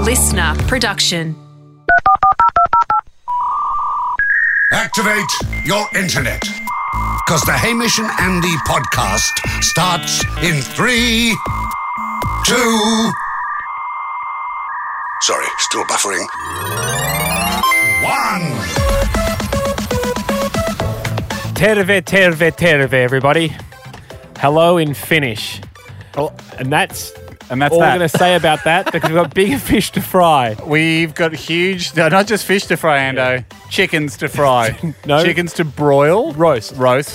listener production. Activate your internet. Because the Hamish and Andy podcast starts in 3, 2... Sorry, still buffering. 1. Terve, everybody. Hello in Finnish. And that's all that. we're going to say about that because we've got bigger fish to fry. We've got huge, no, not just fish to fry, Ando, chickens to fry. No. Chickens to broil. Roast.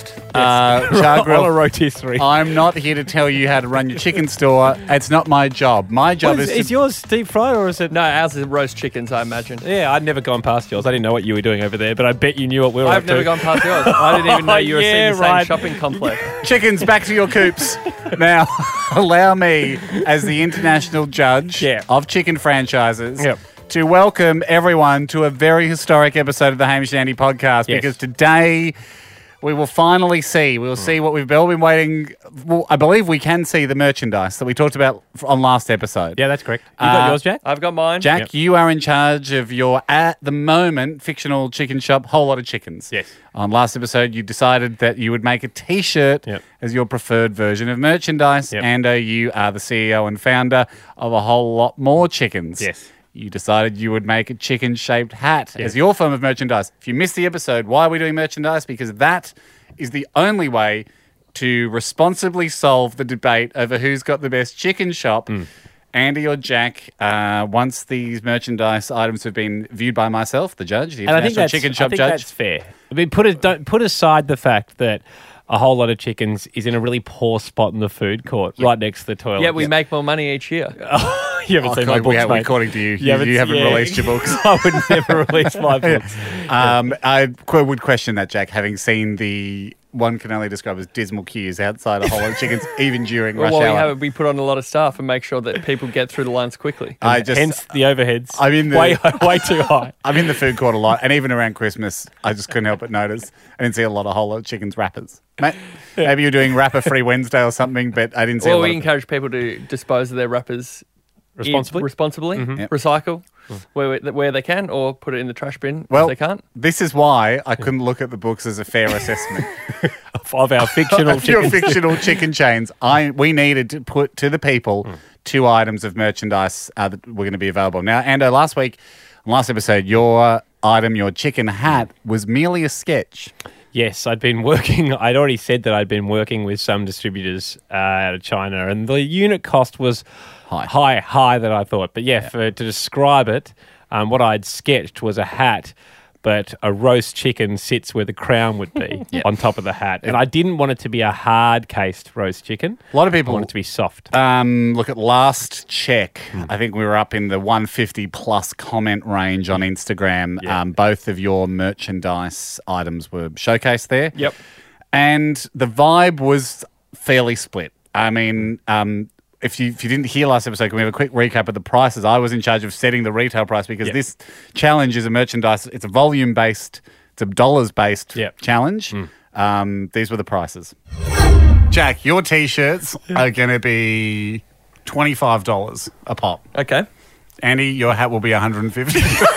Char grill. On a rotisserie. I'm not here to tell you how to run your chicken store. It's not my job. My job Is yours deep fried or is it? No, ours is roast chickens, I imagine. Yeah, I'd never gone past yours. I didn't know what you were doing over there, but I bet you knew what we were up I've never to. gone past yours. I didn't even know you were Yeah, in the right. same shopping complex. chickens back to your coops. Now, allow me, as the international judge of chicken franchises, to welcome everyone to a very historic episode of the Hamish and Andy podcast because today we will finally see. We will see what we've all been waiting. Well, I believe we can see the merchandise that we talked about on last episode. Yeah, that's correct. You got yours, Jack? I've got mine. Jack, you are in charge of your, at the moment, fictional chicken shop, Whole Lot of Chickens. Yes. On last episode, you decided that you would make a T-shirt as your preferred version of merchandise. And you are the CEO and founder of A Whole Lot More Chickens. Yes. You decided you would make a chicken-shaped hat as your form of merchandise. If you missed the episode, why are we doing merchandise? Because that is the only way to responsibly solve the debate over who's got the best chicken shop. Andy or Jack, once these merchandise items have been viewed by myself, the judge, the international chicken shop judge. That's fair. I mean, put aside the fact that A Whole Lot of Chickens is in a really poor spot in the food court, right next to the toilet. Yeah, we make more money each year. You haven't seen my books, mate. According to you, you haven't released your books. I would never release my books. I would question that, Jack, having seen the one can only describe as dismal queues outside A Whole Lot of Chickens, even during rush hour. We put on a lot of staff and make sure that people get through the lines quickly. Hence the overheads. I'm in way too high. I'm in the food court a lot, and even around Christmas, I just couldn't help but notice. I didn't see a lot of Whole Lot of Chickens wrappers. Maybe you're doing Wrapper Free Wednesday or something, but I didn't see. Well, we encourage people to dispose of their wrappers responsibly, recycle where they can, or put it in the trash bin if they can't. This is why I couldn't look at the books as a fair assessment of our fictional chicken chains. We needed to put to the people 2 items of merchandise that were going to be available. Now, Ando, last episode, your item, your chicken hat, was merely a sketch. Yes, I'd already said that I'd been working with some distributors out of China, and the unit cost was high that I thought. But to describe it, what I'd sketched was a hat, but a roast chicken sits where the crown would be on top of the hat. And I didn't want it to be a hard-cased roast chicken. A lot of people want it to be soft. Look, at last check, I think we were up in the 150-plus comment range on Instagram. Both of your merchandise items were showcased there. Yep. And the vibe was fairly split. I mean, if you didn't hear last episode, can we have a quick recap of the prices? I was in charge of setting the retail price because this challenge is a merchandise. It's a volume-based, it's a dollars-based challenge. These were the prices. Jack, your T-shirts are going to be $25 a pop. Okay. Andy, your hat will be $150.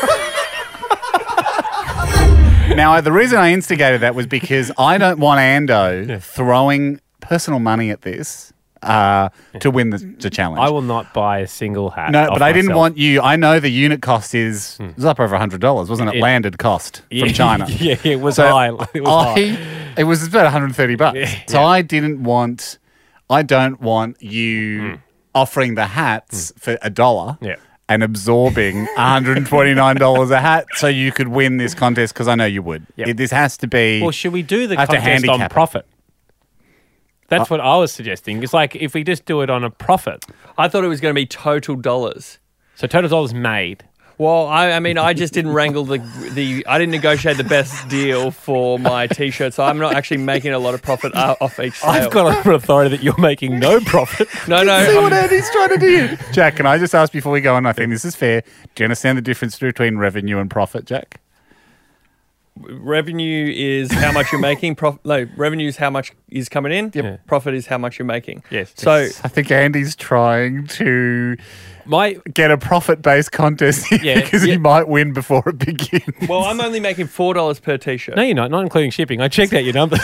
Now, the reason I instigated that was because I don't want Ando throwing personal money at this. To win the challenge. I will not buy a single hat. No, but I didn't myself. want you. I know the unit cost it was up over $100, wasn't it? Landed cost from China. Yeah, it was high. It was high. It was about $130. Yeah. So I don't want you offering the hats for $1 and absorbing $129 a hat so you could win this contest because I know you would. This has to be. Well, should we do the contest on profit? That's what I was suggesting. It's like if we just do it on a profit. I thought it was going to be total dollars. So total dollars made. Well, I mean, I just didn't wrangle I didn't negotiate the best deal for my T-shirt, so I'm not actually making a lot of profit off each sale. I've got an authority that you're making no profit. No. See what Andy's trying to do. Jack, can I just ask before we go on? I think this is fair. Do you understand the difference between revenue and profit, Jack? revenue is how much you're making. Revenue is how much is coming in. Yeah. Profit is how much you're making. Yes. So I think Andy's trying to My get a profit-based contest here Yeah. because he might win before it begins. well, I'm only making $4 per t-shirt. no, you're not including shipping. I checked out your numbers.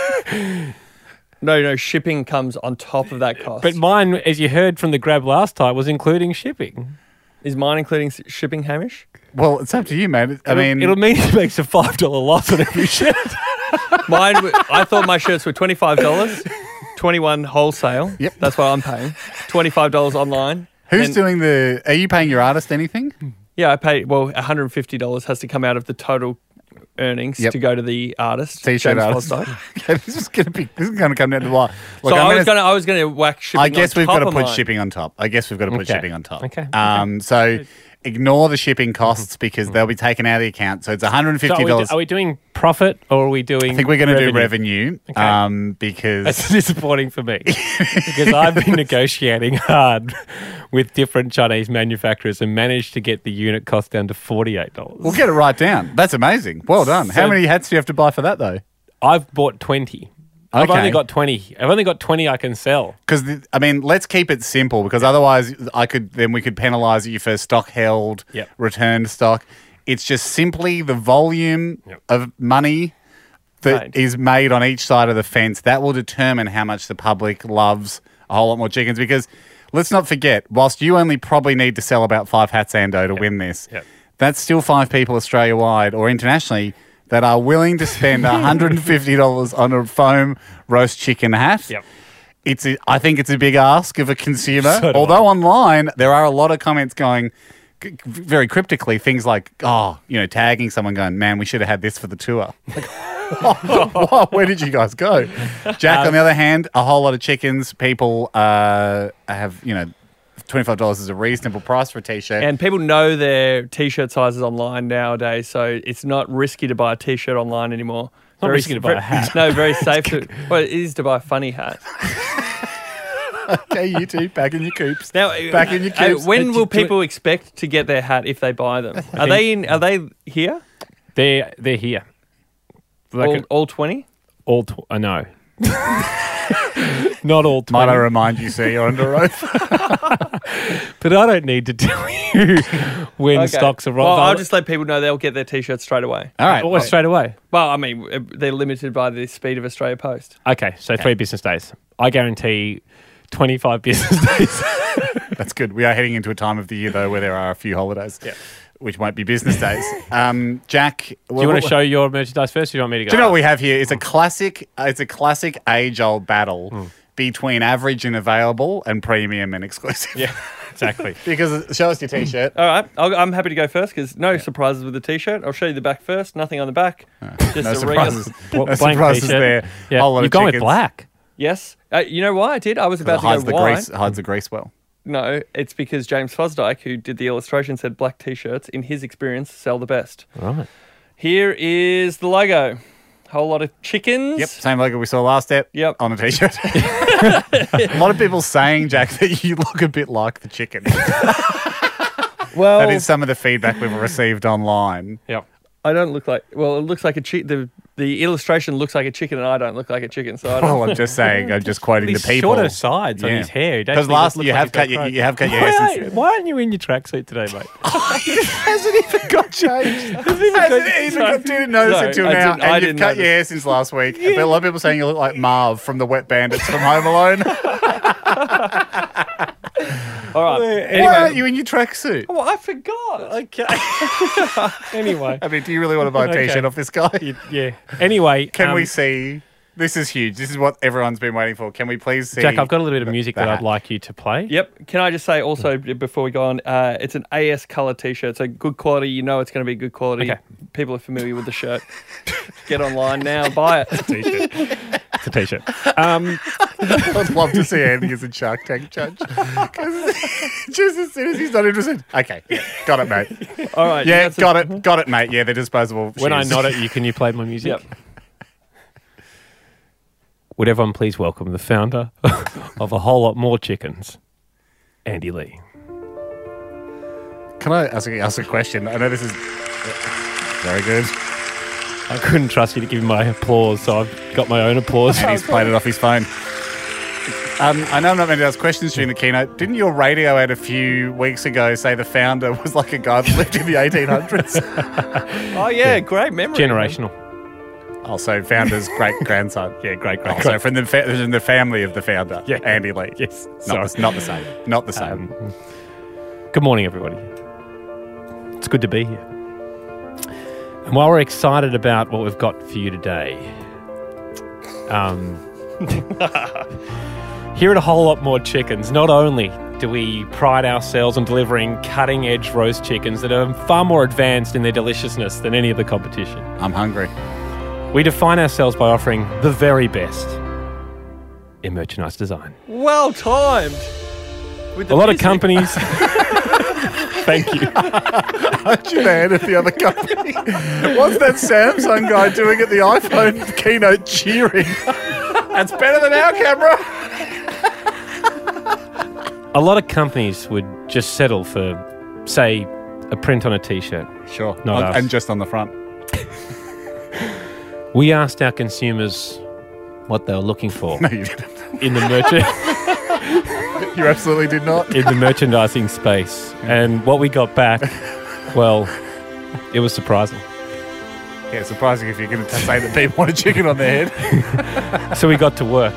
No, shipping comes on top of that cost. But mine, as you heard from the grab last time, was including shipping. Is mine including shipping, Hamish? Well, it's up to you, man. I mean, It'll mean he makes a $5 loss on every shirt. Mine, I thought my shirts were $25, 21 wholesale. Yep. That's what I'm paying. $25 online. who's And- doing the? Are you paying your artist anything? Yeah, I pay. Well, $150 has to come out of the total earnings Yep. to go to the artist. T-shirt James artist. Fosdyke. Okay, this is going to come down to the wire. Look, So I'm I was gonna whack shipping. I guess on we've top got to of put mine. shipping on top. Okay. shipping on top. Okay. So ignore the shipping costs because they'll be taken out of the account. So it's $150. So are we doing profit or are we doing I think we're going to do revenue Okay. because That's disappointing for me because I've been negotiating hard with different Chinese manufacturers and managed to get the unit cost down to $48. we'll get it right down. That's amazing. Well done. How So- many hats do you have to buy for that though? I've bought 20. I've Okay. only got 20. I've only got 20 I can sell. Because let's keep it simple because otherwise we could penalise you for stock held, Yep. returned stock. It's just simply the volume Yep. of money that Right. is made on each side of the fence. That will determine how much the public loves a whole lot more chickens. Because let's not forget, whilst you only probably need to sell about 5 hats, Ando, to win this, Yep. that's still 5 people Australia-wide or internationally that are willing to spend $150 on a foam roast chicken hat. Yep. I think it's a big ask of a consumer. So do Although online, there are a lot of comments going very cryptically, things like, tagging someone going, man, we should have had this for the tour. Like, whoa, where did you guys go? Jack, on the other hand, a whole lot of chickens. People have, $25 is a reasonable price for a t-shirt. And people know their t-shirt sizes online nowadays, so it's not risky to buy a t-shirt online anymore. Not risky to buy a hat. No, very safe. Well, it is to buy a funny hat. Okay, you two, back in your coops. Now, Back in your coops. when will people expect to get their hat if they buy them? Are they here? They're here. Like All 20? no. Not all 20. Might I remind you, sir, you're under oath. But I don't need to tell you when Okay. stocks are Well, wrong. I'll just let people know they'll get their t-shirts straight away. All right. Well, straight away. Well, I mean, they're limited by the speed of Australia Post. Okay, so 3 business days. I guarantee 25 business days. That's good. We are heading into a time of the year, though, where there are a few holidays, which won't be business days. Jack, Do you want to show your merchandise first, or do you want me to go? Do you know what we have here? It's a classic age-old battle between average and available and premium and exclusive. Yeah, exactly. Because show us your t-shirt. All right, I'm happy to go first because no surprises with the t-shirt. I'll show you the back first. Nothing on the back. Just No a surprises. regular. No surprises there. Yeah, Whole lot you've of gone with chickens. black. Yes. You know why I did? I was about to Hides go the white. grease. Hides the grease well. No, it's because James Fosdyke, who did the illustration, said black t-shirts, in his experience, sell the best. Right. Here is the logo. Whole lot of chickens. Yep, same logo we saw last step. Yep. On a t-shirt. A lot of people saying, Jack, that you look a bit like the chicken. Well, That is some of the feedback we've received online. Yep. I don't look like. Well, it looks like a chicken. The illustration looks like a chicken, and I don't look like a chicken. So I don't. Well, I'm just saying. I'm just quoting These the people. shorter sides on Yeah. his hair. Because last you have cut your hair since. Why aren't you in your tracksuit today, mate? Hasn't even got changed. Didn't notice No, it till I now. didn't- I And you've didn't cut your notice. hair since last week. But a lot of people saying you look like Marv from the Wet Bandits from Home Alone. All right. Why Anyway. aren't you in your tracksuit? Oh, I forgot. Okay. Anyway. I mean, do you really want to buy a Okay. t-shirt off this guy? Yeah. Anyway. Can we see? This is huge. This is what everyone's been waiting for. Can we please see? Jack, I've got a little bit of music that that. I'd like you to play. Yep. Can I just say also before we go on, it's an AS color t-shirt, so good quality. You know it's going to be good quality. Okay. People are familiar with the shirt. Get online now, buy it. T-shirt. It's a t-shirt. I'd love to see Andy as a Shark Tank judge. 'Cause just as soon as he's not interested. Okay, yeah, got it, mate. All right. Yeah, that's got it, mate. Yeah, they're disposable. When I shoes. nod at you, can you play my music? Yep. Would everyone please welcome the founder of A Whole Lot More Chickens, Andy Lee. Can I ask a question? I know this is very good. I couldn't trust you to give me my applause, so I've got my own applause. And he's played it off his phone. I know I'm not meant to ask questions during the keynote. Didn't your radio ad a few weeks ago say the founder was like a guy that lived in the 1800s? Oh, yeah, great memory. Generational. Also, founder's great-grandson. Yeah, great. Also, from the family of the founder, Yeah. Andy Lee. Yes. Not the same. Not the same. Good morning, everybody. It's good to be here. And while we're excited about what we've got for you today, here at A Whole Lot More Chickens, not only do we pride ourselves on delivering cutting-edge roast chickens that are far more advanced in their deliciousness than any of the competition, I'm hungry. we define ourselves by offering the very best in merchandise design. Well timed. With the A lot of music. companies... Thank you. Aren't you mad at the other company? What's that Samsung guy doing at the iPhone keynote cheering? That's better than our camera. A lot of companies would just settle for, say, a print on a T-shirt. Sure. Not us. And just on the front. We asked our consumers what they were looking for No, you didn't. in the You absolutely did not. in the merchandising space, and what we got back, well, it was surprising. Yeah, surprising if you're going to say that people want a chicken on their head. So we got to work.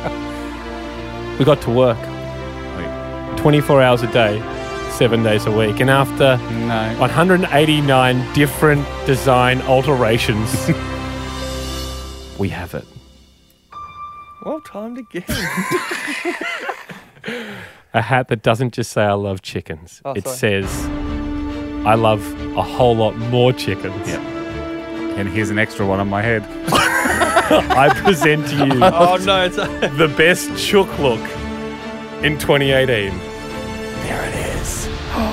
24 hours a day, 7 days a week, and after No. 189 different design alterations, we have it. Well timed again. A hat that doesn't just say I love chickens. Oh, it sorry. says I love a whole lot more chickens. Yeah. And here's an extra one on my head. I present to you Oh, no, it's the best chook look in 2018. There it is.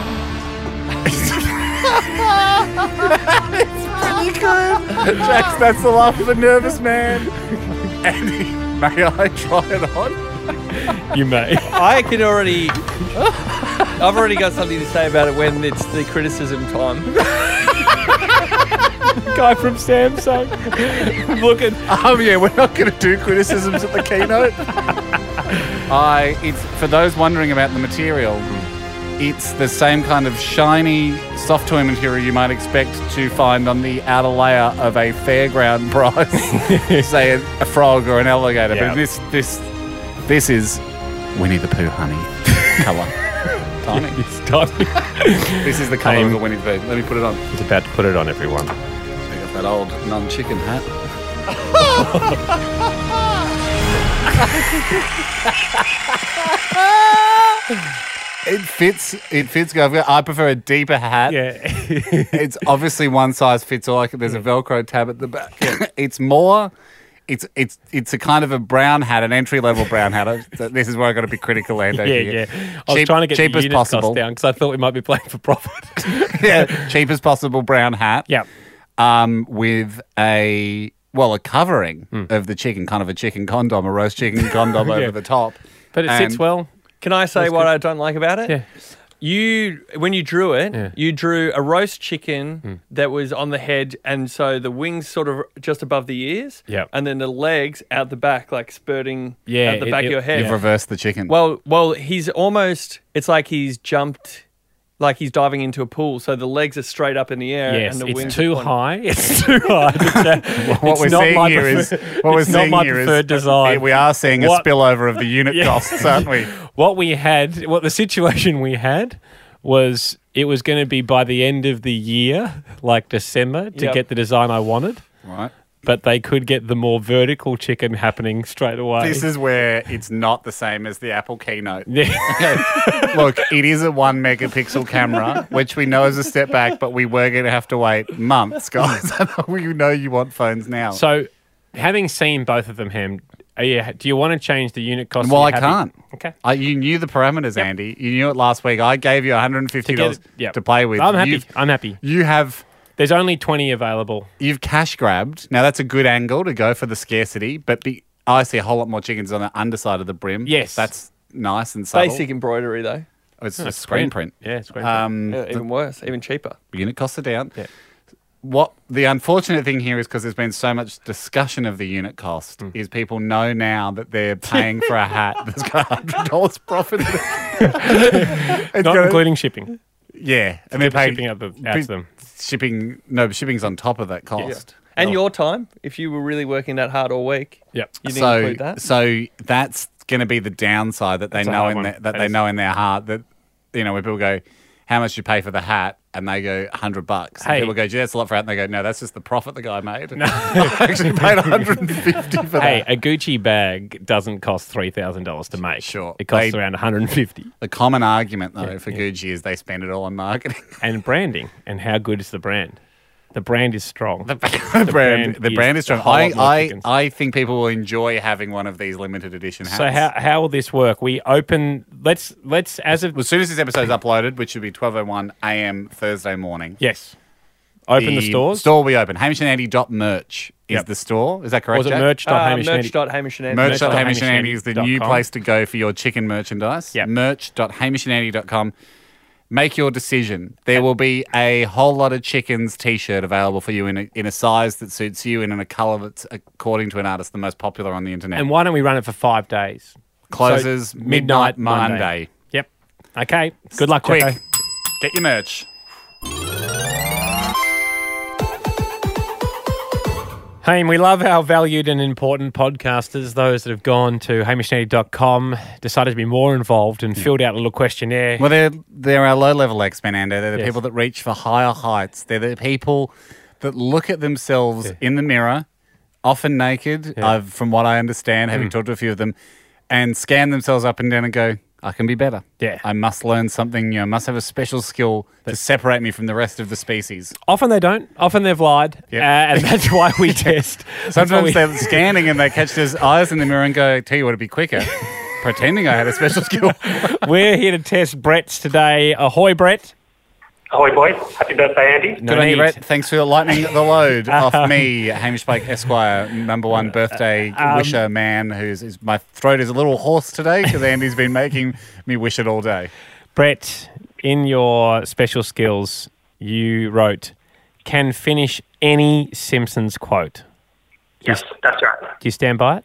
Jax, that's the laugh of a nervous man. Andy, may I try it on? You may. I can already... I've already got something to say about it when it's the criticism time. Guy from Samsung. Looking. Yeah, we're not going to do criticisms at the keynote. It's for those wondering about the material. It's the same kind of shiny, soft toy material you might expect to find on the outer layer of a fairground prize, say a frog or an alligator. Yeah. But this is Winnie the Pooh honey colour. Tiny. It's tiny. This is the colour of the Winnie the Pooh. Let me put it on. He's about to put it on, everyone. I got that old non-chicken hat. It fits. I prefer a deeper hat. Yeah. It's obviously one size fits all. Like there's a Velcro tab at the back. It's a kind of a brown hat, an entry level brown hat. So this is where I got to be critical, Lando. Yeah. I was trying to get cheap the as unit possible. cost down because I thought we might be playing for profit. Yeah, cheap as possible brown hat. Yeah. With a covering of the chicken, kind of a chicken condom, a roast chicken condom over the top. But it sits well. Can I say what I don't like about it? Yeah. When you drew it, Yeah. you drew a roast chicken that was on the head, and so the wings sort of just above the ears, Yep. and then the legs out the back, like spurting Yeah, out the back of your head. You've reversed the chicken. Well, he's almost. It's like he's jumped, like he's diving into a pool. So the legs are straight up in the air, Yes, and the wings it's too are pointing. high. It's too high. what we're seeing here is it's not my preferred design. We are seeing a What- spillover of the unit Yeah. costs, aren't we? What the situation we had was it was going to be by the end of the year, like December, to Yep. get the design I wanted, Right. but they could get the more vertical chicken happening straight away. This is where it's not the same as the Apple keynote. Yeah. Look, it is a 1 megapixel camera, which we know is a step back, but we were going to have to wait months, guys. We know you want phones now. So, having seen both of them, Ham, do you want to change the unit cost? Well, Are I you happy? can't. Okay. You knew the parameters, Andy. You knew it last week. I gave you $150 Yep. to play with. I'm happy. I'm happy. You have... There's only 20 available. You've cash grabbed. Now, that's a good angle to go for the scarcity, but I see a whole lot more chickens on the underside of the brim. Yes. That's nice and subtle. Basic embroidery though. It's just screen print. Yeah, screen print. Yeah, even worse, even cheaper. Unit costs are down. Yeah. what the unfortunate thing here is, because there's been so much discussion of the unit cost, is people know now that they're paying for a hat that's got $100 profit in it. Not including shipping. Yeah, and they're paying shipping out to them. Shipping's on top of that cost. And your time, if you were really working that hard all week. Yep. You didn't include that. So that's going to be the downside that they That's a know hard in one. they know in their heart that, you know, when people go, how much do you pay for the hat? And they go $100. Hey. And people go, gee, that's a lot for a hat. And they go, no, that's just the profit the guy made. No. I actually paid $150 for Hey, that. a Gucci bag doesn't cost $3,000 to make. Sure. It costs around $150. The common argument, though, for Gucci is they spend it all on marketing. And branding. And how good is the brand? The brand is strong. The brand is strong. a whole lot more chickens. I think people will enjoy having one of these limited edition hats. So how will this work? We open. Let's as of As soon as this episode is uploaded, which should be 12:01 a.m. Thursday morning. yes, open the stores. Store will be open. HamishAndAndy.merch is Yep. the store. Is that correct, Was it Jack? Merch.HamishAndy. Merch.HamishAndy is the new merch.HamishAndy.com. place to go for your chicken merchandise. Yep. Merch.HamishAndy.com. Make your decision. There will be a whole lot of chickens T-shirt available for you in a size that suits you and in a colour that's, according to an artist, the most popular on the internet. And why don't we run it for 5 days? Closes So, midnight Monday. Yep. Okay. Good luck, Quick, Jacko. get your merch. Hey, and we love our valued and important podcasters, those that have gone to hamishandy.com, decided to be more involved and filled out a little questionnaire. Well, they're our low-level X-Men, Ando. They're the Yes. people that reach for higher heights. They're the people that look at themselves in the mirror, often naked, from what I understand, having talked to a few of them, and scan themselves up and down and go, I can be better. Yeah. I must learn something new. I must have a special skill to separate me from the rest of the species. Often they don't. Often they've lied. Yep. And that's why we test. Sometimes they're scanning and they catch their eyes in the mirror and go, tell you what, it'd be quicker. Pretending I had a special skill. We're here to test Brett's today. Ahoy, Brett. Ahoy, boys. Happy birthday, Andy. No Good on you, need. Brett. Thanks for lightening the load off me, Hamish Blake Esquire, #1 birthday wisher man. My throat is a little hoarse today because Andy's been making me wish it all day. Brett, in your special skills, you wrote, can finish any Simpsons quote. Yes, that's right. Do you stand by it?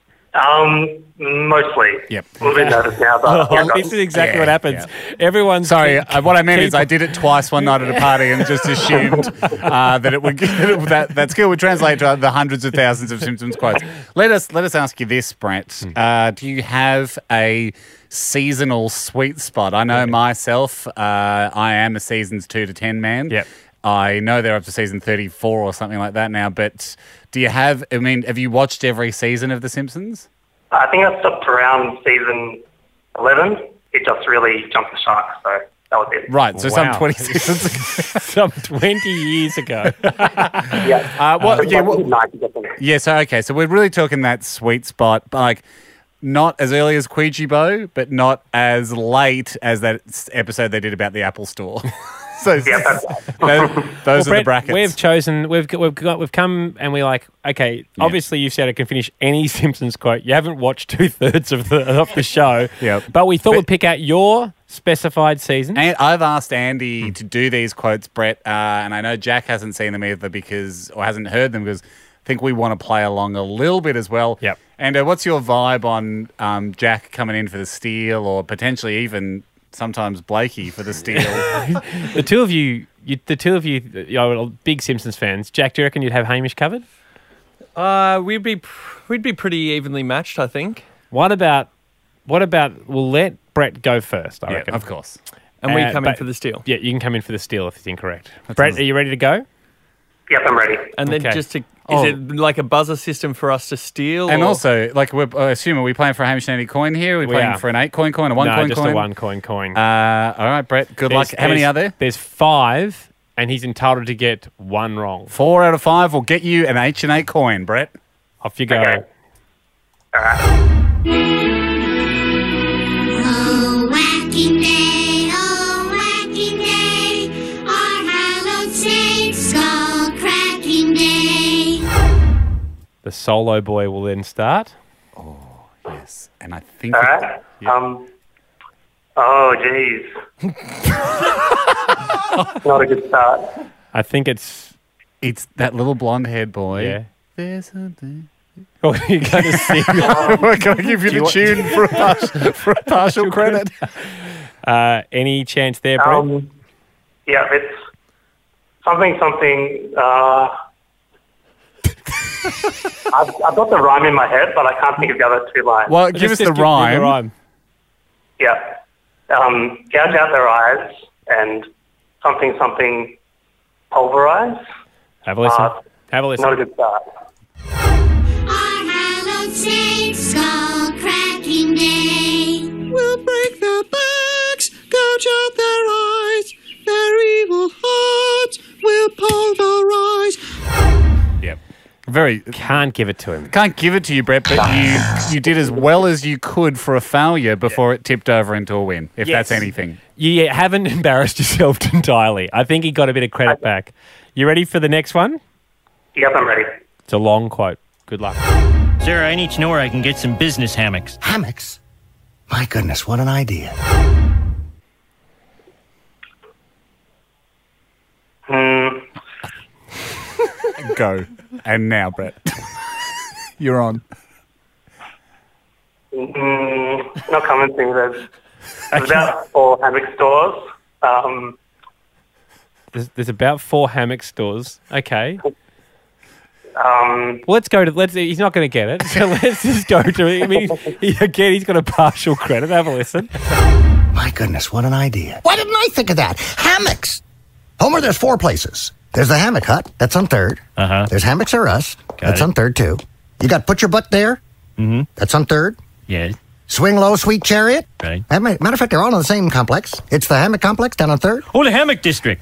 Mostly. Yep. A little bit nervous now, but yeah, This is exactly Yeah, what happens. yeah. Everyone's Sorry, what I meant is keep- I did it twice one night at a party and just assumed that it would that skill would translate to the hundreds of thousands of Simpsons quotes. Let us ask you this, Brett. Do you have a seasonal sweet spot? I know myself. I am a seasons 2 to 10 man. Yep. I know they're up to season 34 or something like that now. But do you have? I mean, have you watched every season of The Simpsons? I think I stopped around season 11. It just really jumped the shark, so that was it. Right. So some Wow. 20 seasons ago. some 20 years ago. Yeah. What? Yeah. What, 90, definitely. Yeah, so okay, so we're really talking that sweet spot, but like not as early as Ouija, but not as late as that episode they did about the Apple Store. So Yeah, that's right. those are the Brett, brackets. we've chosen. We've come and we're like, okay. Obviously, you've said I can finish any Simpsons quote. You haven't watched 2/3 of the show. Yep. But we thought we'd pick out your specified season. And I've asked Andy to do these quotes, Brett, and I know Jack hasn't seen them either or hasn't heard them because I think we want to play along a little bit as well. Yep. And what's your vibe on Jack coming in for the steal or potentially even sometimes Blakey for the steal? The two of you are big Simpsons fans. Jack, do you reckon you'd have Hamish covered? We'd be pretty evenly matched, I think. What about? We'll let Brett go first. I Yeah, reckon. of course. And we Uh, come in but- for the steal. Yeah, you can come in for the steal if it's incorrect. Brett, are you ready to go? Yep, I'm ready. And then Okay. is it like a buzzer system for us to steal? And or- also, like, I assume, are we playing for a Hamish and Andy coin here? Are we playing are. for an 8 coin, a 1 No, coin just coin? a 1 coin. All right, Brett, good luck. How many are there? There's 5, and he's entitled to get 1 wrong. 4 out of 5 will get you an H&A coin, Brett. Off you go. Okay. All right. Oh, whacking day, our hallowed saints' skull cracking day. The solo boy will then start. Yes, and I think... All right. Oh, geez. Not a good start. I think it's It's that little blonde-haired boy. Yeah. There's something. Oh, you're going to sing. We're going to give you the tune for a partial credit. Any chance there, Brett? Yeah, it's something. I've got the rhyme in my head, but I can't think of the other two lines. Well, give us the give me rhyme. Yeah. Gouge out their eyes and something pulverize. Have a listen. Have a listen. Not a good start. Our hallowed saints' skull cracking day. We'll break their backs, gouge out their eyes, their evil hearts will pulverize. Yep. Very. Can't give it to him. Can't give it to you, Brett, but you did as well as you could for a failure before it tipped over into a win, if Yes. that's anything. You haven't embarrassed yourself entirely. I think he got a bit of credit back. You ready for the next one? Yep, I'm ready. It's a long quote. Good luck. Sarah, I need to know where I can get some business hammocks. Hammocks? My goodness, what an idea. Go. And now, Brett. You're on. Not coming to me. There's about 4 hammock stores. There's about 4 hammock stores. Okay. Um, Let's go to. He's not going to get it. So let's just go to it. I mean, again, he's got a partial credit. Have a listen. My goodness, what an idea. Why didn't I think of that? Hammocks. Homer, there's 4 places. There's the Hammock Hut. That's on 3rd. Uh-huh. There's Hammocks R Us. That's it. on 3rd, too. You got Put Your Butt There. Mm-hmm. That's on 3rd. Yeah, Swing Low, Sweet Chariot. right. Matter of fact, they're all in the same complex. It's the Hammock Complex down on 3rd. Oh, the hammock district.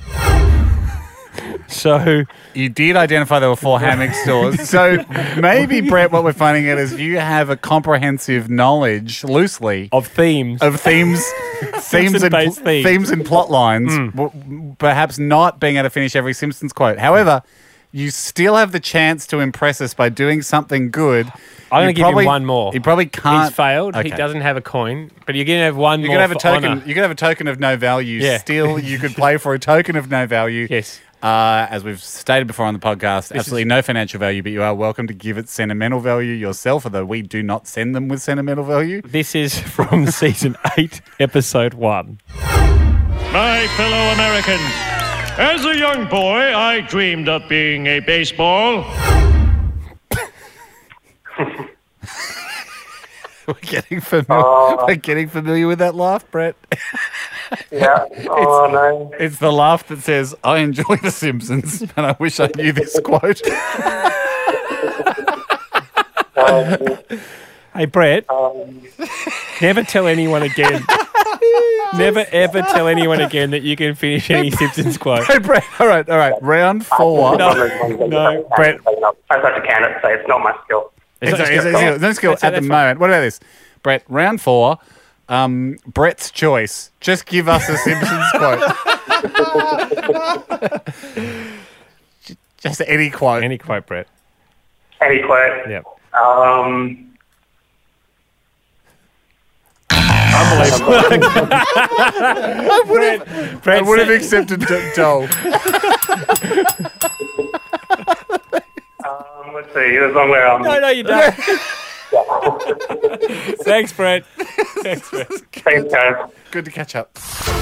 So You did identify there were 4 hammock stores. So maybe, Brett, what we're finding out is you have a comprehensive knowledge, loosely, of themes. of themes, Simpson-based themes. themes and plot lines, perhaps not being able to finish every Simpsons quote. However, you still have the chance to impress us by doing something good. I'm going to give him probably- one more. He probably can't. He's failed. He Okay. doesn't have a coin, but you're going to have one You more could have a for token. honour. You could have a token of no value. Yeah. Still, you could play for a token of no value. Yes. As we've stated before on the podcast, absolutely no financial value, but you are welcome to give it sentimental value yourself, although we do not send them with sentimental value. This is from season 8, episode 1. My fellow Americans, as a young boy, I dreamed of being a baseball. We're getting familiar. We're getting familiar with that laugh, Brett. yeah. Oh, no. It's the laugh that says, "I enjoy The Simpsons, and I wish I knew this quote." Hey, Brett, never tell anyone again. Never, ever tell anyone again that you can finish any Simpsons quote. Hey, Brett. All right. Round 4. No, Brett. I have to can it, so it's not my skill. It's not no skill That's at the fine. moment. What about this, Brett? Round 4. Brett's choice. Just give us a Simpsons quote. Just any quote. Any quote, Brett. Any quote? Yep. I would have accepted Dole. Let's see. There's one where No, you don't. Thanks, Brett. Thanks, Brett. Thanks, guys. Good to catch up.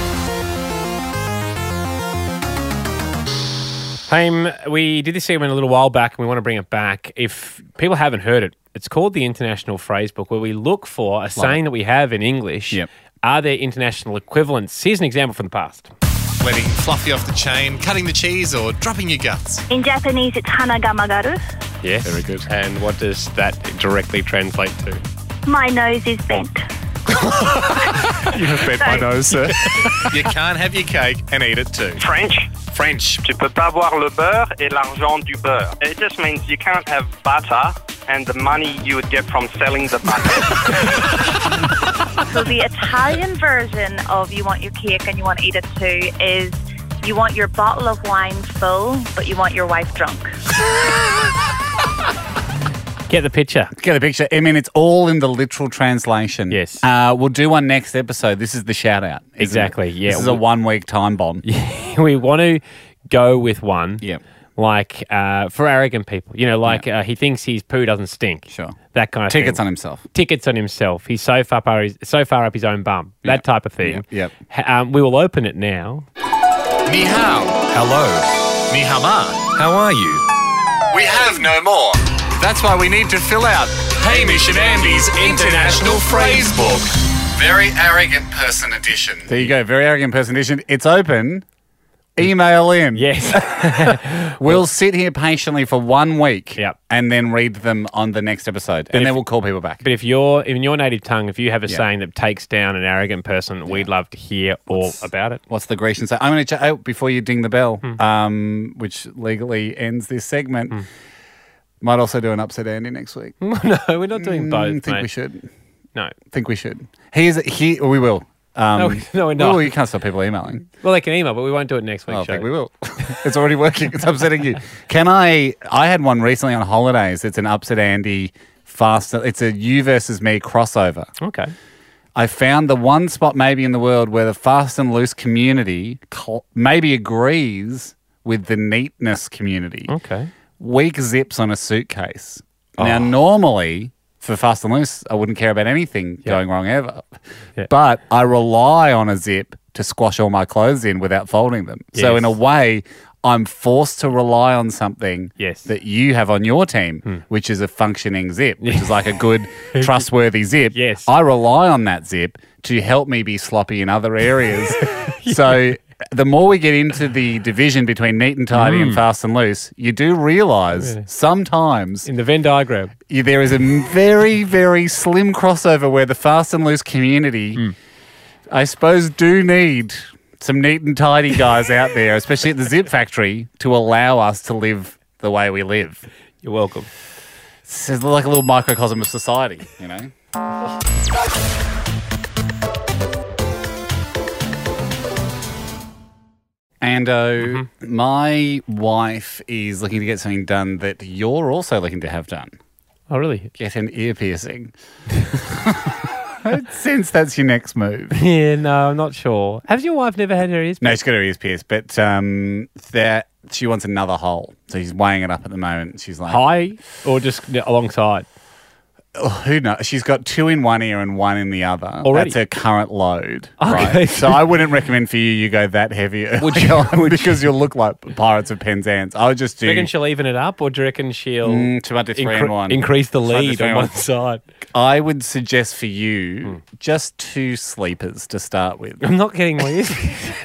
Haim, we did this segment a little while back and we want to bring it back. If people haven't heard it, it's called the International Phrase Book, where we look for a saying that we have in English. Yep. Are there international equivalents? Here's an example from the past. Letting fluffy off the chain, cutting the cheese, or dropping your guts. In Japanese, it's hanagamagaru. Yes. Very good. And what does that directly translate to? My nose is bent. You have bent my nose, sir. You can't have your cake and eat it too. French. French. Tu peux pas avoir le beurre et l'argent du beurre. It just means you can't have butter and the money you would get from selling the butter. So the Italian version of you want your cake and you want to eat it too is you want your bottle of wine full, but you want your wife drunk. Get the picture. Get the picture. I mean, it's all in the literal translation. Yes. We'll do one next episode. This is the shout out. Exactly, yeah. This is a 1 week time bomb. We want to go with one Yeah. like for arrogant people. You know, like he thinks his poo doesn't stink. Sure. That kind of thing. Tickets on himself. Tickets on himself. He's so far up his own bum. That type of thing. Yep. We will open it now. Ni hao. Hello. Ni hao ma. How are you? We have no more. That's why we need to fill out Hamish and Andy's International Phrase Book. Very arrogant person edition. There you go. Very arrogant person edition. It's open. Email in. Yes. We'll sit here patiently for 1 week Yep. and then read them on the next episode. And then we'll call people back. But if you're in your native tongue, if you have a saying that takes down an arrogant person, we'd love to hear all about it. What's the Grecian say? I'm going to check before you ding the bell, which legally ends this segment. Might also do an upset Andy next week. No, we're not doing both. Think we should. No. Think we should. We will. No, we're not. Well, you can't stop people emailing. Well, they can email, but we won't do it next week. I think we will. It's already working. It's upsetting you. I had one recently on holidays. It's an upset Andy fast. It's a you versus me crossover. Okay. I found the one spot maybe in the world where the fast and loose community maybe agrees with the neatness community. Okay. Weak zips on a suitcase. Now, normally, for fast and loose, I wouldn't care about anything going wrong ever. Yeah. But I rely on a zip to squash all my clothes in without folding them. So in a way, I'm forced to rely on something that you have on your team, which is a functioning zip, which is like a good, trustworthy zip. Yes. I rely on that zip to help me be sloppy in other areas. So the more we get into the division between neat and tidy and fast and loose, you do realise sometimes in the Venn diagram there is a very, very slim crossover where the fast and loose community, I suppose, do need some neat and tidy guys out there, especially at the Zip Factory, to allow us to live the way we live. You're welcome. It's like a little microcosm of society, you know? Ando, my wife is looking to get something done that you're also looking to have done. Oh, really? Get an ear piercing. I sense that's your next move. Yeah, no, I'm not sure. Has your wife never had her ears pierced? No, she's got her ears pierced, but that she wants another hole. So she's weighing it up at the moment. She's like... High or just alongside? Oh, who knows? She's got 2 in one ear and 1 in the other. Already? That's her current load. Okay. Right? So I wouldn't recommend for you go that heavy early on because you'll look like Pirates of Penzance. I would just do... Do you reckon she'll even it up or do you reckon she'll 2 under 3 and 1. Increase the lead on one side? I would suggest for you just 2 sleepers to start with. I'm not getting my ears.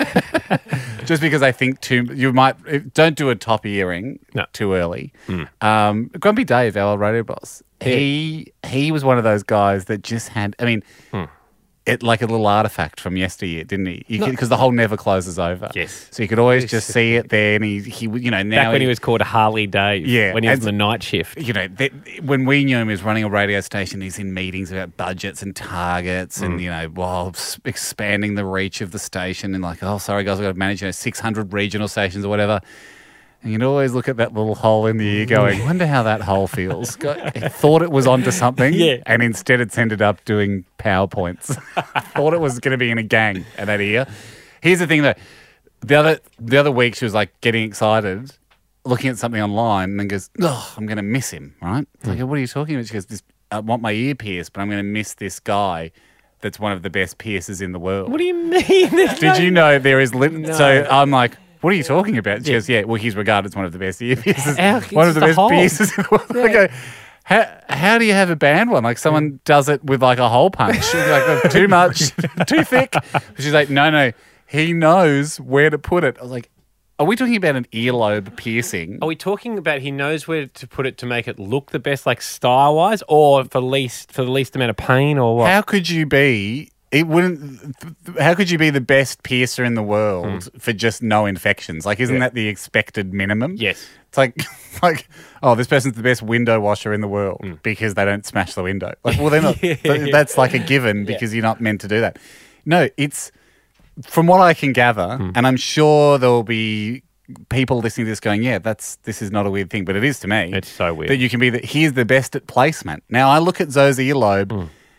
Just because I think you might... Don't do a top earring too early. Grumpy Dave, our radio boss, he was one of those guys that just had... I mean... It like a little artifact from yesteryear, didn't he? Because the hole never closes over. Yes. So you could always just see it there, and he you know, now back when he was called Harley Dave. Yeah. When he was on the night shift. You know, when we knew him, he was running a radio station. He's in meetings about budgets and targets, and you know, expanding the reach of the station, and like, oh, sorry guys, I've got to manage 600 regional stations or whatever. And you'd always look at that little hole in the ear going, wonder how that hole feels. Thought it was onto something, and instead it's ended up doing PowerPoints. Thought it was going to be in a gang at that ear. Here's the thing, though. The other week she was like getting excited, looking at something online, and then goes, oh, I'm going to miss him, right? Like, what are you talking about? She goes, I want my ear pierced, but I'm going to miss this guy that's one of the best piercers in the world. What do you mean? Did you know there is... So I'm like... What are you talking about? She goes, well, he's regarded as one of the best ear piercers. One of the best piercers in the world. I go, how do you have a band one? Like someone does it with like a hole punch. Like too much, too thick. She's like, no, he knows where to put it. I was like, are we talking about an earlobe piercing? Are we talking about he knows where to put it to make it look the best, like style-wise, or for the least amount of pain, or what? How could you be... How could you be the best piercer in the world for just no infections? Like, isn't that the expected minimum? Yes. It's like, oh, this person's the best window washer in the world because they don't smash the window. Like, well, they're not. That's like a given because you're not meant to do that. No, it's from what I can gather, and I'm sure there will be people listening to this going, this is not a weird thing, but it is to me. It's so weird. That you can be he's the best at placement. Now, I look at Zoe's earlobe.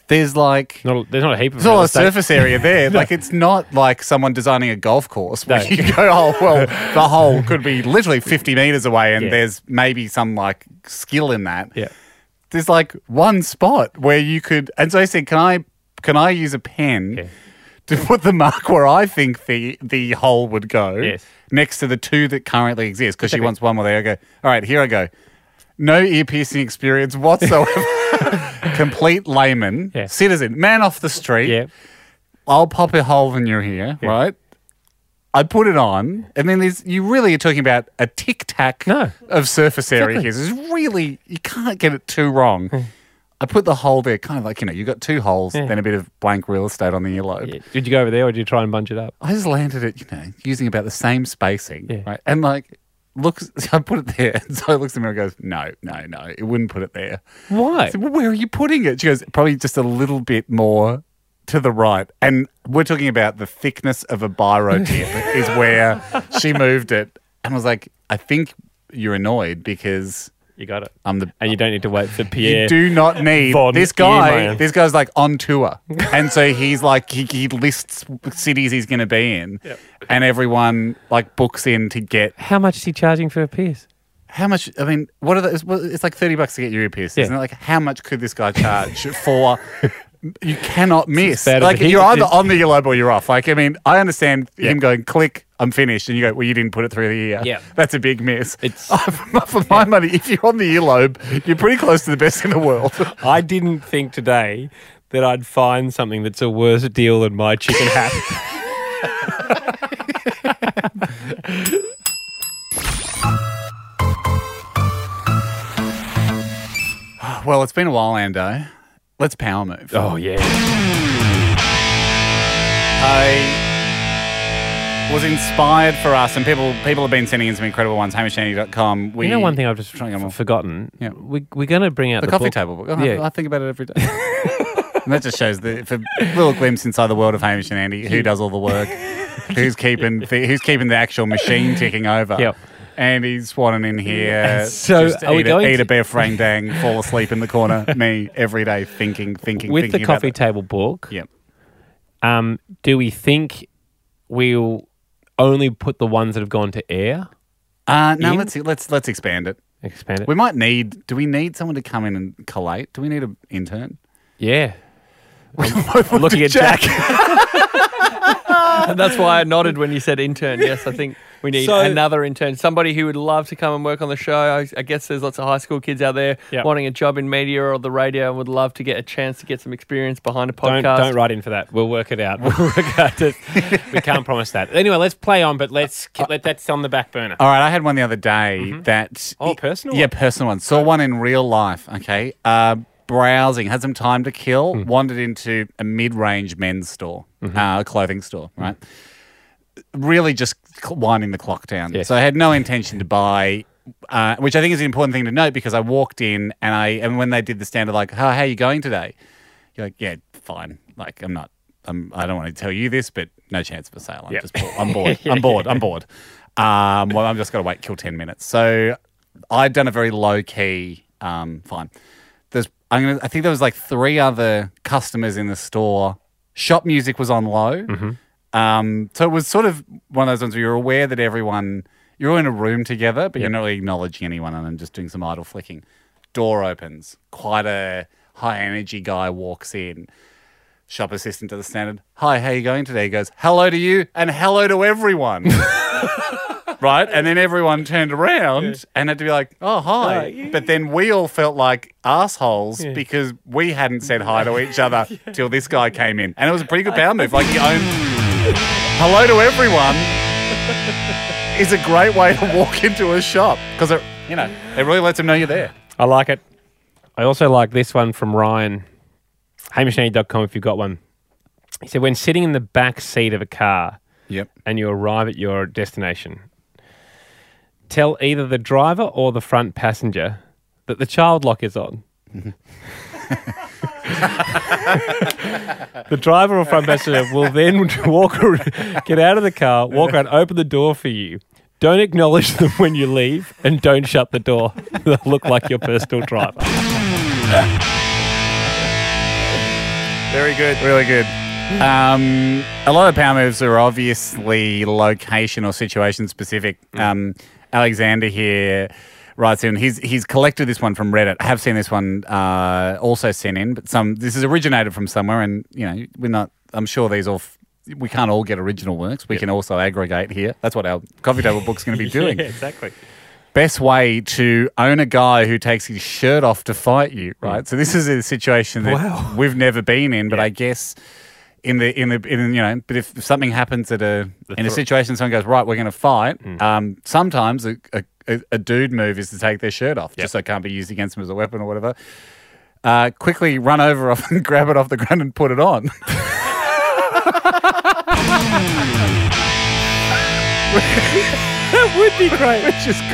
there's like there's not a heap of there's a real lot of estate. surface area there. Like it's not like someone designing a golf course where you go, oh well, the hole could be literally 50 meters away, and there's maybe some like skill in that. Yeah, there's like one spot where you could, and so I said, can I use a pen to put the mark where I think the hole would go next to the two that currently exist? Because she wants one more there. I go, all right, here I go. No ear piercing experience whatsoever. Complete layman, citizen, man off the street. Yeah. I'll pop a hole in your ear, right? I put it on, and then you really are talking about a tic-tac of surface area here. It's really, you can't get it too wrong. I put the hole there, kind of like, you got two holes, then a bit of blank real estate on the earlobe. Yeah. Did you go over there or did you try and bunch it up? I just landed it, using about the same spacing, right? And like, I put it there, and so he looks at me and goes, no, it wouldn't put it there. Why? I said, well, where are you putting it? She goes, probably just a little bit more to the right. And we're talking about the thickness of a biro tip is where she moved it. And I was like, I think you're annoyed because... You got it. And you don't need to wait for Pierre. You do not need this guy. This guy's like on tour, and so he's like he lists cities he's going to be in, and everyone like books in to get. How much is he charging for a pierce? How much? I mean, what are those? It's like $30 to get your ear pierced, isn't it? Like, how much could this guy charge for? You cannot miss. Like, you're either on the earlobe or you're off. Like, I mean, I understand him going, click, I'm finished. And you go, well, you didn't put it through the ear. Yeah. That's a big miss. For my money, if you're on the earlobe, you're pretty close to the best in the world. I didn't think today that I'd find something that's a worse deal than my chicken hat. Well, it's been a while, Ando. Let's power move. Oh, yeah. I was inspired for us, and people have been sending in some incredible ones, HamishAndy.com. You know one thing I've just forgotten? Yeah. We're going to bring out the coffee table book. I think about it every day. And that just shows for a little glimpse inside the world of Hamish and Andy, who does all the work, who's keeping the actual machine ticking over. Yep. Andy's swanning in here. So just are we going eat to a bear frang dang, fall asleep in the corner. Me every day thinking with the coffee about table book? Yep. Do we think we'll only put the ones that have gone to air? No, let's expand it. Expand it. We might need. Do we need someone to come in and collate? Do we need an intern? Yeah. I'm looking at Jack. And that's why I nodded when you said intern. Yes, I think we need another intern. Somebody who would love to come and work on the show. I guess there's lots of high school kids out there wanting a job in media or the radio and would love to get a chance to get some experience behind a podcast. Don't write in for that. We'll work it out. We can't promise that. Anyway, let's play on, but let that's on the back burner. All right, I had one the other day that... Oh, personal? Yeah, personal one. Saw one in real life, okay? Browsing, had some time to kill, wandered into a mid-range men's store, a clothing store, right? Really just winding the clock down. Yes. So I had no intention to buy, which I think is an important thing to note because I walked in and when they did the standard like, how are you going today? You're like, yeah, fine. Like I don't want to tell you this, but no chance of a sale. I'm bored. I'm bored. Well, I'm just got to wait till 10 minutes. So I'd done a very low-key, fine. I think there was like 3 other customers in the store. Shop music was on low. So it was sort of one of those ones where you're aware that you're all in a room together, but you're not really acknowledging anyone and then just doing some idle flicking. Door opens. Quite a high energy guy walks in. Shop assistant to the standard. Hi, how are you going today? He goes, hello to you and hello to everyone. Right? And then everyone turned around and had to be like, oh, hi. But then we all felt like assholes because we hadn't said hi to each other till this guy came in. And it was a pretty good power move. Like, you own hello to everyone is a great way to walk into a shop because it really lets them know you're there. I like it. I also like this one from Ryan. HamishAndy.com if you've got one. He said, when sitting in the back seat of a car and you arrive at your destination, tell either the driver or the front passenger that the child lock is on. The driver or front passenger will then get out of the car, walk around, open the door for you. Don't acknowledge them when you leave and don't shut the door. They'll look like your personal driver. Very good. Really good. A lot of power moves are obviously location or situation specific. Alexander here writes in, he's collected this one from Reddit. I have seen this one also sent in, but this is originated from somewhere, and I'm sure these all. We can't all get original works. We can also aggregate here. That's what our coffee table book's going to be doing. Yeah, exactly. Best way to own a guy who takes his shirt off to fight you, right? So this is a situation that we've never been in, but I guess but if something happens in a situation, someone goes, right, we're going to fight. Sometimes a dude move is to take their shirt off, just so it can't be used against them as a weapon or whatever. Quickly run over off and grab it off the ground and put it on. That would be great. Which is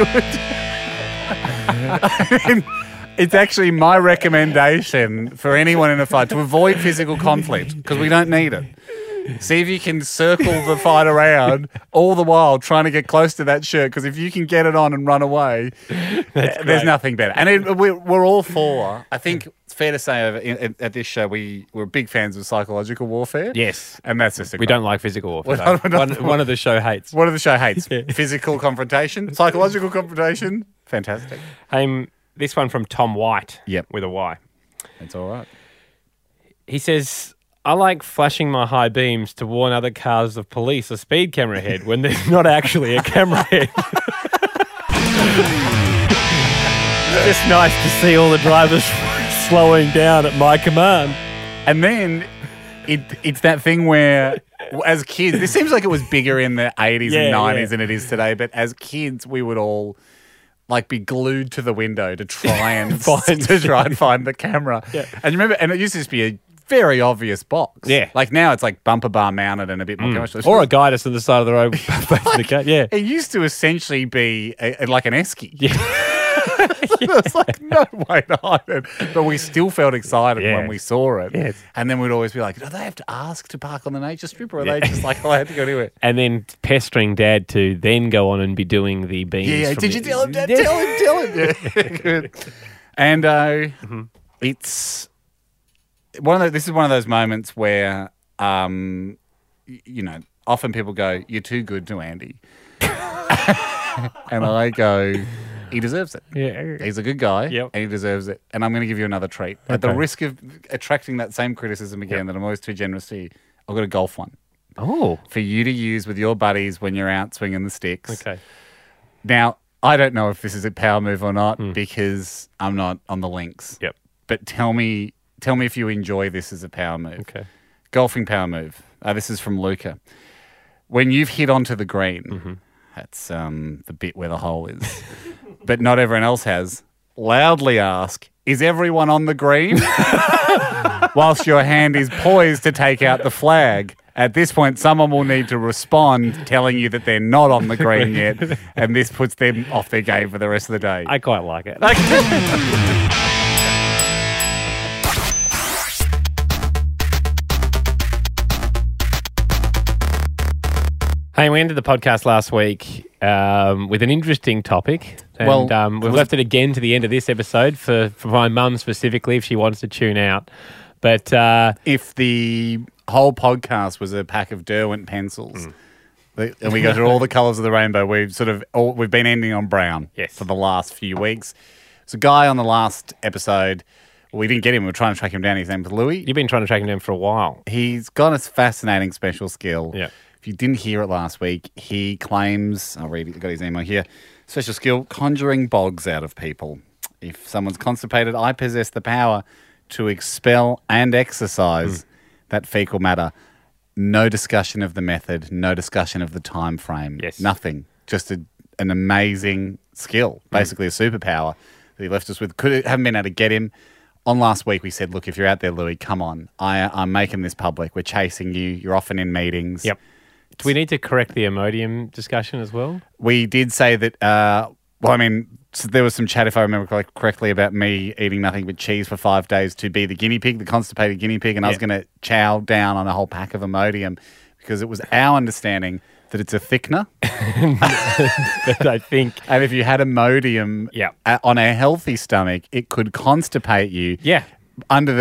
good. It's actually my recommendation for anyone in a fight to avoid physical conflict because we don't need it. See if you can circle the fight around all the while trying to get close to that shirt, because if you can get it on and run away, there's nothing better. And we're all for, I think it's fair to say at this show, we're big fans of psychological warfare. Yes. And that's just we don't like physical warfare. One of the show hates. One of the show hates. Physical confrontation, psychological confrontation, fantastic. This one from Tom White with a Y. That's all right. He says, I like flashing my high beams to warn other cars of police or speed camera ahead when there's not actually a camera ahead. It's just nice to see all the drivers slowing down at my command. And then it's that thing where, as kids, this seems like it was bigger in the 80s and 90s than it is today, but as kids, we would all be glued to the window to try and find the camera. Yeah. And remember, and it used to just be a very obvious box. Yeah. Like now it's like bumper bar mounted and a bit more commercial. Or a guide us to the side of the road facing the cat. Yeah. It used to essentially be like an esky. Yeah. There's like no way to hide it. But we still felt excited when we saw it. Yes. And then we'd always be like, do they have to ask to park on the nature strip, or are they just like, I had to go anywhere? And then pestering Dad to then go on and be doing the beams. Yeah, did you tell him, Dad? Tell him. Yeah, good. And it's this is one of those moments where, often people go, you're too good to Andy. And I go, he deserves it. Yeah. He's a good guy, and he deserves it. And I'm going to give you another treat. Okay. At the risk of attracting that same criticism again that I'm always too generous to you, I've got a golf one. Oh. For you to use with your buddies when you're out swinging the sticks. Okay. Now, I don't know if this is a power move or not because I'm not on the links. Yep. But tell me if you enjoy this as a power move. Okay. Golfing power move. This is from Luca. When you've hit onto the green, that's the bit where the hole is, but not everyone else has, loudly ask, is everyone on the green? Whilst your hand is poised to take out the flag. At this point, someone will need to respond telling you that they're not on the green yet, and this puts them off their game for the rest of the day. I quite like it. Hey, we ended the podcast last week with an interesting topic. And we've left it again to the end of this episode for my mum specifically if she wants to tune out. But if the whole podcast was a pack of Derwent pencils and we go through all the colours of the rainbow, we've been ending on brown for the last few weeks. There's a guy on the last episode. We didn't get him. We were trying to track him down. His name was Louis. You've been trying to track him down for a while. He's got a fascinating special skill. Yeah. If you didn't hear it last week, he claims, I'll read it, I've got his email here, special skill, conjuring bogs out of people. If someone's constipated, I possess the power to expel and exercise that fecal matter. No discussion of the method, no discussion of the time frame. Yes. Nothing. Just an amazing skill, basically a superpower that he left us with. Haven't been able to get him. On last week, we said, look, if you're out there, Louis, come on. I'm making this public. We're chasing you. You're often in meetings. Yep. Do we need to correct the Imodium discussion as well? We did say that, so there was some chat, if I remember correctly, about me eating nothing but cheese for 5 days to be the guinea pig, the constipated guinea pig, and I was going to chow down on a whole pack of Imodium because it was our understanding that it's a thickener. But I think... And if you had Imodium on a healthy stomach, it could constipate you. Yeah. Under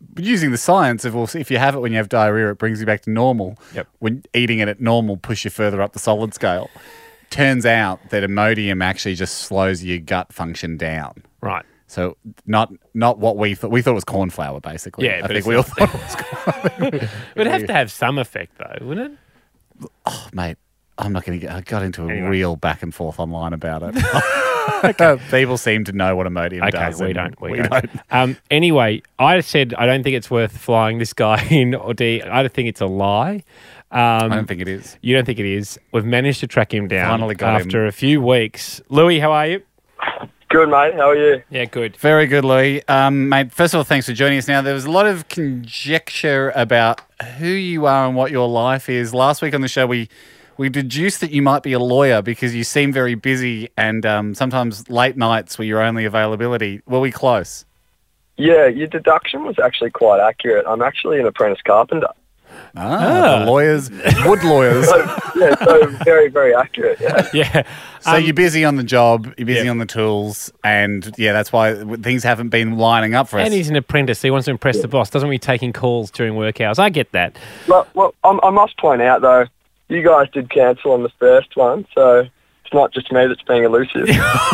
using the science of, well, if you have it when you have diarrhea, it brings you back to normal. Yep. When eating it at normal push you further up the solid scale. Turns out that Imodium actually just slows your gut function down. Right. So not what we thought. We thought it was corn flour, basically. Yeah, I but think it's we all not. thought it was corn. It would have to have some effect, though, wouldn't it? Oh, mate, I'm not going to get. I got into a Anyway. real back and forth online about it. People seem to know what Imodium does. We and don't. We don't. Anyway, I said I don't think it's worth flying this guy in, or I don't think it's a lie. I don't think it is. You don't think it is? We've managed to track him down Finally got after a few weeks. Louis, how are you? Good, mate. How are you? Yeah, good. Very good, Louis. Mate, first of all, thanks for joining us. Now, there was a lot of conjecture about who you are and what your life is. Last week on the show, we deduced that you might be a lawyer because you seem very busy and sometimes late nights were your only availability. Were we close? Yeah, your deduction was actually quite accurate. I'm actually an apprentice carpenter. The lawyers, wood lawyers. So very, very accurate. Yeah. Yeah. So you're busy on the job, you're busy on the tools, and that's why things haven't been lining up for us. And he's an apprentice, so he wants to impress the boss. Doesn't want to be taking calls during work hours. I get that. Well, I must point out, though, you guys did cancel on the first one, so it's not just me that's being elusive.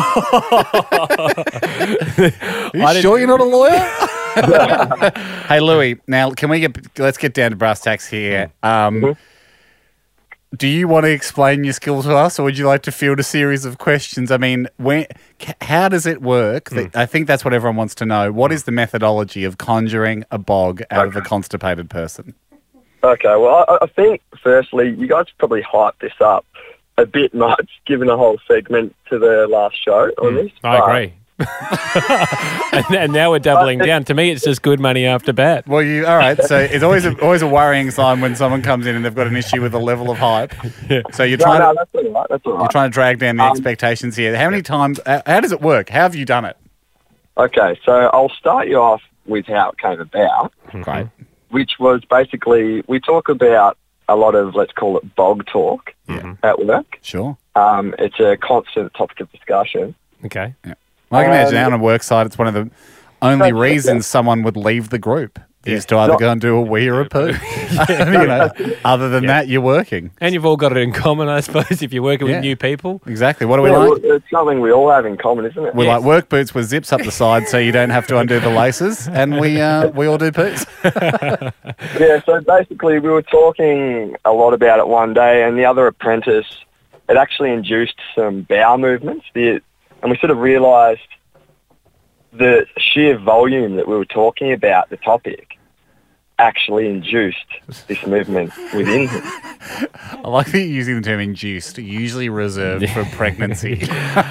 Are you sure you're not a lawyer? Hey, Louis, now let's get down to brass tacks here. Do you want to explain your skill to us, or would you like to field a series of questions? I mean, how does it work? I think that's what everyone wants to know. What is the methodology of conjuring a bog out of a constipated person? Okay, well, I think, firstly, you guys probably hyped this up a bit much, given a whole segment to the last show on this. I agree. and now we're doubling down. To me, it's just good money after bat. Well, all right. So it's always a worrying sign when someone comes in and they've got an issue with the level of hype. Yeah. So you're trying that's all right. That's all right. You're trying to drag down the expectations here. How many times? How does it work? How have you done it? Okay, so I'll start you off with how it came about. Great. Which was basically, we talk about a lot of, let's call it bog talk at work. Sure. It's a constant topic of discussion. Okay. Yeah. I can imagine out on a work site, it's one of the only reasons someone would leave the group is to either go and do a wee or a poo. Other than that, you're working. And you've all got it in common, I suppose, if you're working with new people. Exactly. What do we like? It's something we all have in common, isn't it? We like work boots with zips up the side so you don't have to undo the laces, and we all do poos. Yeah, so basically we were talking a lot about it one day, and the other apprentice, it actually induced some bowel movements, and we sort of realised the sheer volume that we were talking about, the topic, actually induced this movement within him. I like that you're using the term induced, usually reserved for pregnancy.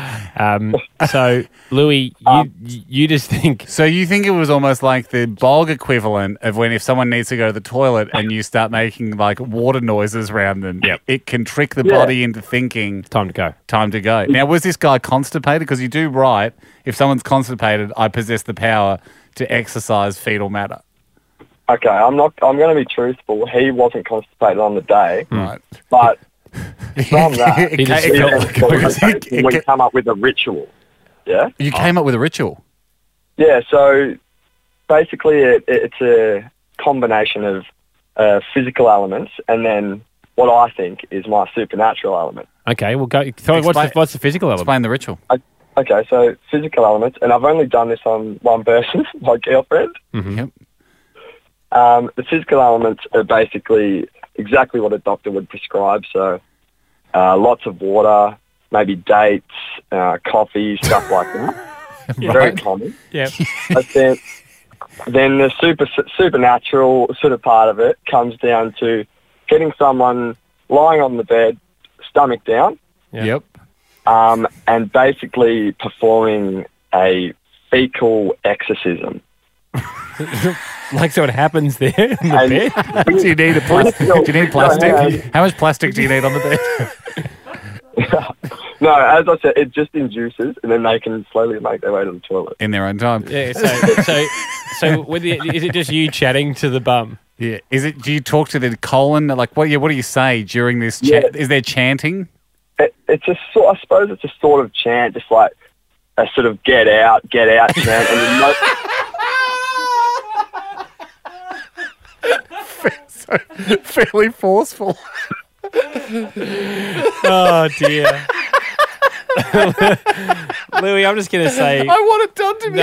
So, Louis, you just think... So you think it was almost like the bog equivalent of when if someone needs to go to the toilet and you start making like water noises around them, it can trick the body into thinking... Time to go. Time to go. Now, was this guy constipated? Because you do write, if someone's constipated, I possess the power to exercise fetal matter. Okay, I'm going to be truthful. He wasn't constipated on the day, right? But from that, we come up with a ritual. Yeah, you came up with a ritual. Yeah, so basically, it's a combination of physical elements and then what I think is my supernatural element. Okay, well, go. So what's the physical element? Explain the ritual. Okay, so physical elements, and I've only done this on one person, my girlfriend. Mm-hmm. Yep. The physical elements are basically exactly what a doctor would prescribe. So lots of water, maybe dates, coffee, stuff like that. Very common. Yeah. But then the supernatural sort of part of it comes down to getting someone lying on the bed, stomach down. Yep. And basically performing a fecal exorcism. Like, so it happens there in the bed? Do you need plastic? How much plastic do you need on the bed? No, as I said, it just induces, and then they can slowly make their way to the toilet. In their own time. Yeah, so is it just you chatting to the bum? Yeah. Do you talk to the colon? Like, what do you say during this chat? Is there chanting? It's I suppose it's a sort of chant, just like a sort of get out chant. And so fairly forceful. Oh, dear. Louis, I'm just going to say... I want it done to me.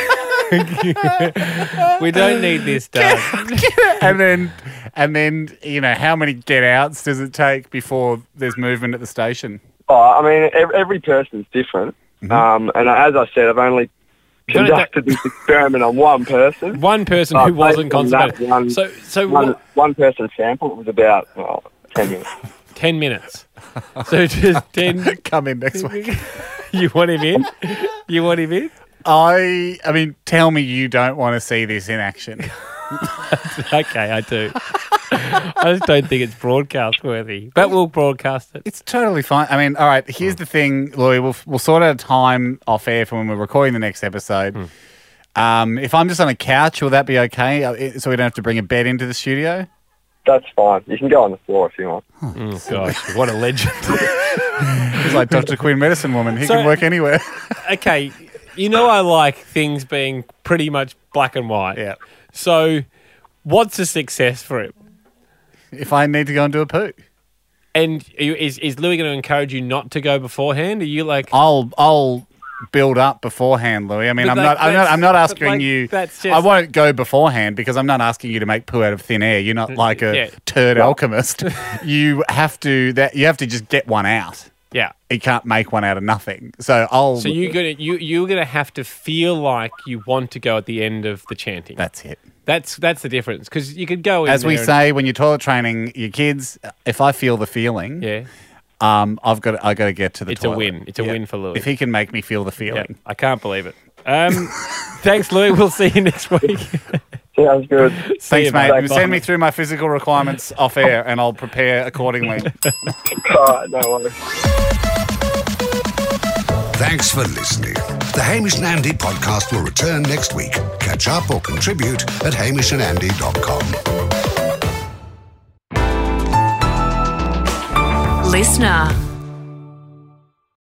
No. We don't need this done. And then, you know, how many get-outs does it take before there's movement at the station? Oh, I mean, every person's different. And as I said, I've only conducted this experiment on one person. One person who wasn't constipated. One person sample, it was about 10 minutes. 10 minutes. So just 10. Come in next week. You want him in? You want him in? I mean, tell me you don't want to see this in action. Okay, I do. I just don't think it's broadcast worthy, but we'll broadcast it. It's totally fine. I mean, all right, here's the thing, Louis. We'll sort out a time off air for when we're recording the next episode. If I'm just on a couch, will that be okay? So we don't have to bring a bed into the studio? That's fine. You can go on the floor if you want. Oh, gosh, what a legend. He's like Dr. Quinn Medicine Woman. He can work anywhere. Okay, you know I like things being pretty much black and white. Yeah. So what's a success for him? If I need to go and do a poo. And is Louis going to encourage you not to go beforehand? Are you like... I'll build up beforehand, Louis. I mean, I'm not asking you... That's I won't go beforehand because I'm not asking you to make poo out of thin air. You're not like a turd alchemist. You have to just get one out. Yeah. You can't make one out of nothing. So you're gonna have to feel like you want to go at the end of the chanting. That's it. That's the difference, because you could go in as we say when you're toilet training your kids. If I feel the feeling, I got to get to the it's toilet. A win. It's a win for Louis if he can make me feel the feeling. Yeah, I can't believe it. Thanks, Louis. We'll see you next week. Sounds good. Thanks, mate. Send me through my physical requirements off air, and I'll prepare accordingly. All right, no worries. Thanks for listening. The Hamish and Andy podcast will return next week. Catch up or contribute at hamishandandy.com. Listener.